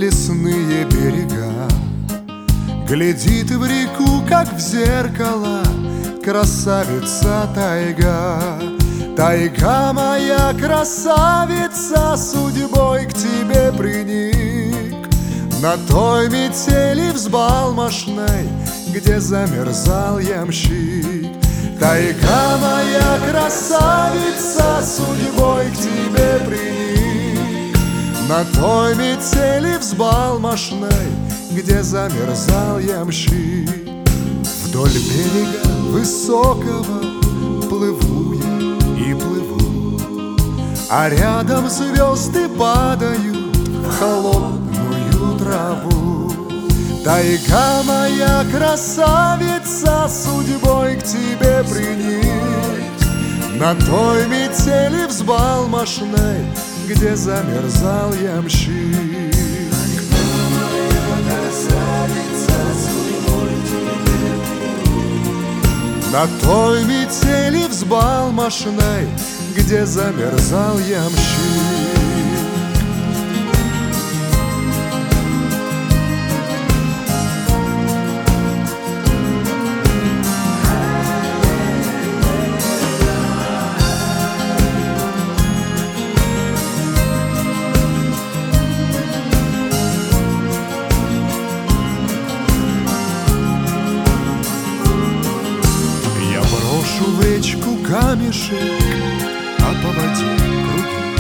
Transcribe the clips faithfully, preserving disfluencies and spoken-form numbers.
лесные берега. Глядит в реку, как в зеркало, красавица тайга. Тайга моя, красавица, судьбой к тебе приник. На той метели взбалмошной, где замерзал ямщик. Тайга моя, красавица, судьбой к тебе приник. На той метели взбалмошной, где замерзал ямщик. Вдоль берега высокого плыву я и плыву, а рядом звезды падают в холодную траву. Тайга моя, красавица, судьбой к тебе приник. На той метели взбалмошной, где замерзал ямщик. На той метели взбалмошной, где замерзал ямщик. В речку камешек, а по воде круги.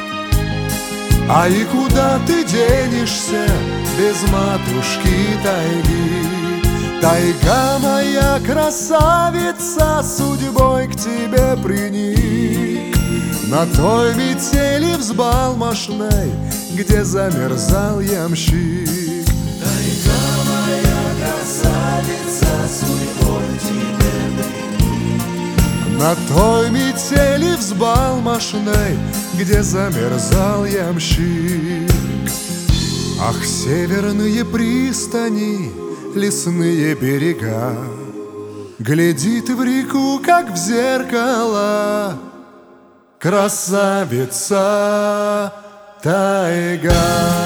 А и куда ты денешься без матушки тайги? Тайга моя, красавица, судьбой к тебе приник. На той метели взбалмошной, где замерзал ямщик. Тайга моя, красавица, судьбой к тебе приник. На той метели взбалмошной, где замерзал ямщик. Ах, северные пристани, лесные берега, глядит в реку, как в зеркало, красавица тайга.